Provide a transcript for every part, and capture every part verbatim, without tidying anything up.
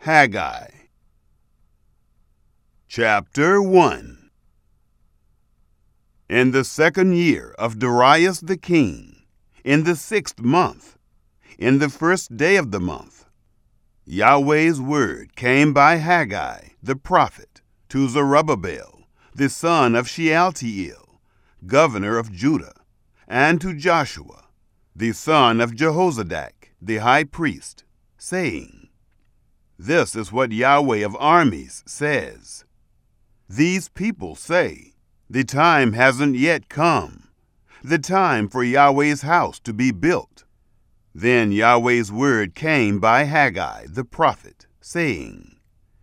Haggai. Chapter one. In the second year of Darius the king, in the sixth month, in the first day of the month, Yahweh's word came by Haggai the prophet to Zerubbabel, the son of Shealtiel, governor of Judah, and to Joshua, the son of Jehozadak, the high priest, saying, This is what Yahweh of armies says. These people say, The time hasn't yet come, the time for Yahweh's house to be built. Then Yahweh's word came by Haggai the prophet, saying,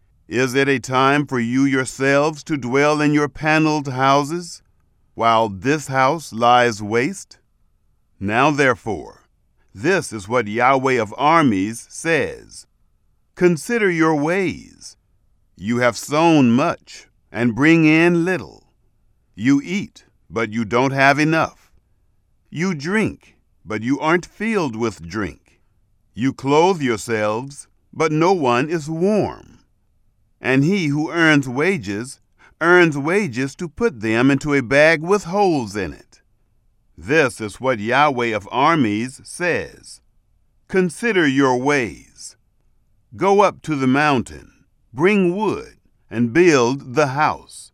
Is it a time for you yourselves to dwell in your paneled houses, while this house lies waste? Now therefore, this is what Yahweh of armies says. Consider your ways. You have sown much, and bring in little. You eat, but you don't have enough. You drink, but you aren't filled with drink. You clothe yourselves, but no one is warm. And he who earns wages, earns wages to put them into a bag with holes in it. This is what Yahweh of armies says. Consider your ways. Go up to the mountain, bring wood, and build the house.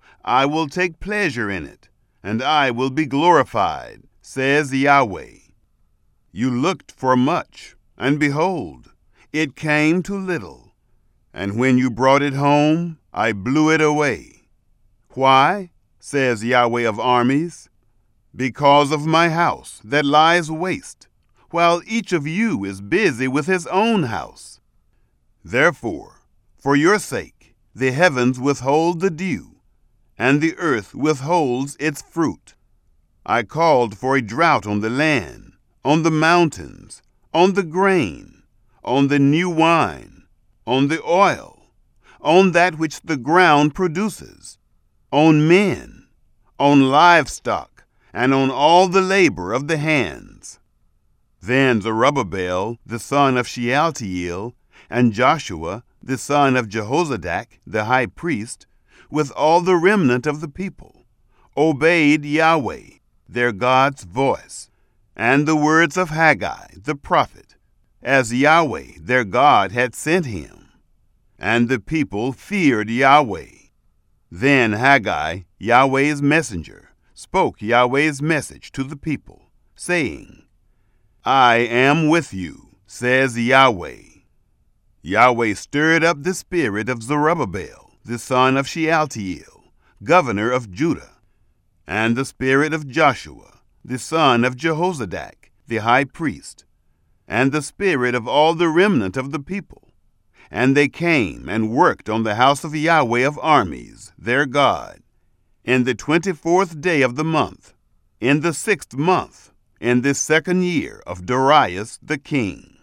I will take pleasure in it, and I will be glorified, says Yahweh. You looked for much, and behold, it came to little. And when you brought it home, I blew it away. Why, says Yahweh of armies? Because of my house that lies waste, while each of you is busy with his own house. Therefore, for your sake, the heavens withhold the dew, and the earth withholds its fruit. I called for a drought on the land, on the mountains, on the grain, on the new wine, on the oil, on that which the ground produces, on men, on livestock, and on all the labor of the hands. Then Zerubbabel, the son of Shealtiel, and Joshua, the son of Jehozadak, the high priest, with all the remnant of the people, obeyed Yahweh, their God's voice, and the words of Haggai, the prophet, as Yahweh, their God, had sent him. And the people feared Yahweh. Then Haggai, Yahweh's messenger, spoke Yahweh's message to the people, saying, I am with you, says Yahweh. Yahweh stirred up the spirit of Zerubbabel, the son of Shealtiel, governor of Judah, and the spirit of Joshua, the son of Jehozadak, the high priest, and the spirit of all the remnant of the people. And they came and worked on the house of Yahweh of armies, their God, in the twenty-fourth day of the month, in the sixth month, in the second year of Darius the king.